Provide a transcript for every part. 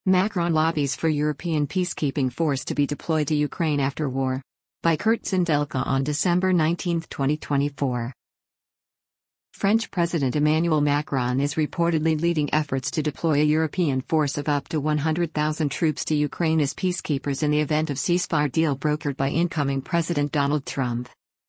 Macron lobbies for European peacekeeping force to be deployed to Ukraine after war. By Kurt Sindelka on December 19, 2024. French President Emmanuel Macron is reportedly leading efforts to deploy a European force of up to 100,000 troops to Ukraine as peacekeepers in the event of ceasefire deal brokered by incoming President Donald Trump.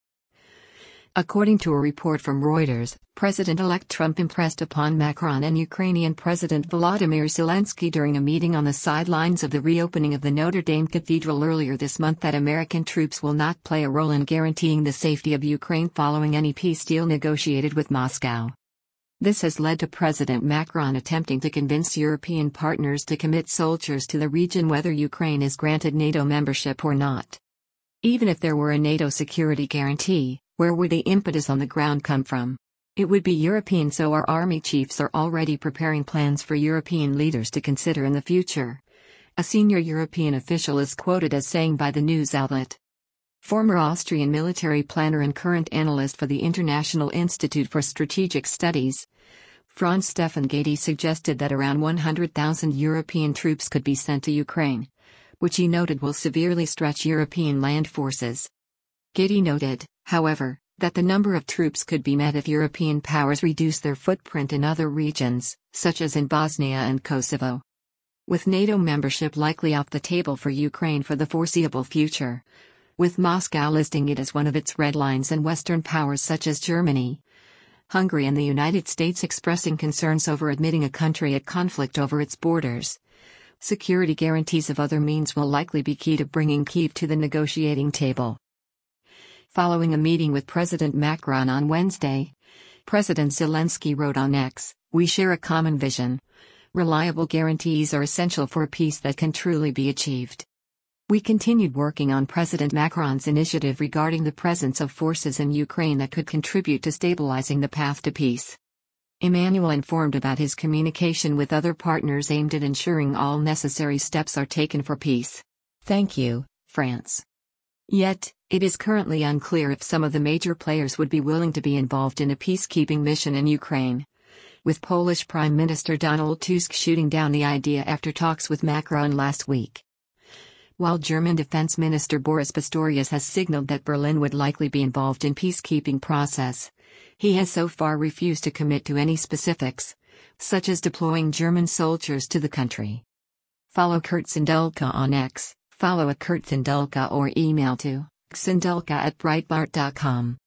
According to a report from Reuters, President-elect Trump impressed upon Macron and Ukrainian President Volodymyr Zelensky during a meeting on the sidelines of the reopening of the Notre Dame Cathedral earlier this month that American troops will not play a role in guaranteeing the safety of Ukraine following any peace deal negotiated with Moscow. This has led to President Macron attempting to convince European partners to commit soldiers to the region whether Ukraine is granted NATO membership or not. Even if there were a NATO security guarantee, where would the impetus on the ground come from? It would be European, so our army chiefs are already preparing plans for European leaders to consider in the future. A senior European official is quoted as saying by the news outlet. Former Austrian military planner and current analyst for the International Institute for Strategic Studies, Franz Stefan Gady, suggested that around 100,000 European troops could be sent to Ukraine, which he noted will severely stretch European land forces. Gady noted, however, that the number of troops could be met if European powers reduce their footprint in other regions, such as in Bosnia and Kosovo. With NATO membership likely off the table for Ukraine for the foreseeable future, with Moscow listing it as one of its red lines and Western powers such as Germany, Hungary and the United States expressing concerns over admitting a country at conflict over its borders, security guarantees of other means will likely be key to bringing Kyiv to the negotiating table. Following a meeting with President Macron on Wednesday, President Zelensky wrote on X, "We share a common vision. Reliable guarantees are essential for a peace that can truly be achieved." We continued working on President Macron's initiative regarding the presence of forces in Ukraine that could contribute to stabilizing the path to peace. Emmanuel informed about his communication with other partners aimed at ensuring all necessary steps are taken for peace. Thank you, France. Yet, it is currently unclear if some of the major players would be willing to be involved in a peacekeeping mission in Ukraine, with Polish Prime Minister Donald Tusk shooting down the idea after talks with Macron last week. While German Defense Minister Boris Pistorius has signaled that Berlin would likely be involved in peacekeeping process, he has so far refused to commit to any specifics, such as deploying German soldiers to the country. Follow Kurt Sindelka on X. Follow @KurtSindelka or email to sindelka@breitbart.com.